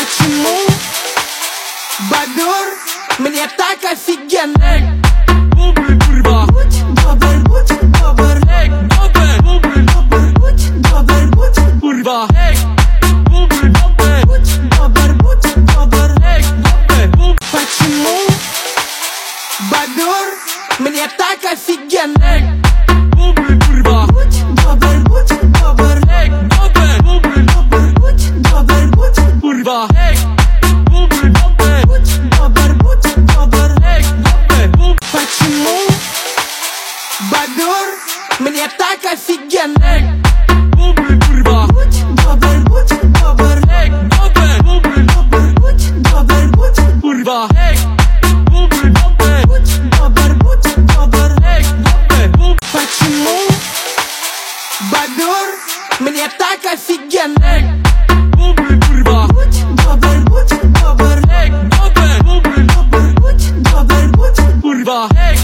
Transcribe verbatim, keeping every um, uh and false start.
Почему, бобер, мне так офигенно? Эй, бобр, курва. Будь добр, будь добр. Эй, бобр, бобр, Добр, будь добр, будь курва. Эй, бобр, бобр. будь добр, будь добр. Эй, бобр, бобр. Почему, бобер, мне так офигенно? Эй, бобр, курва. Будь добр, будь добр. Эй, бобр, бобр. Добр, будь добр, будь Курва. Эй, бобр, бобр. будь добр, будь добр. Эй, бобр, бобр. Почему, бобер, мне так офигенно? Эй, бобр, курва. Будь добр, будь добр. Эй, бобр, бобр. Добр, будь добр, будь Курва. Эй, бобр, бобр. будь добр, будь добр. Эй, бобр, бобр. Почему, бобер, мне так офигенно? Эй, бобр, курва. Будь добр, будь добр. Эй, бобр, бобр. Добр, будь добр, будь Курва. Эй,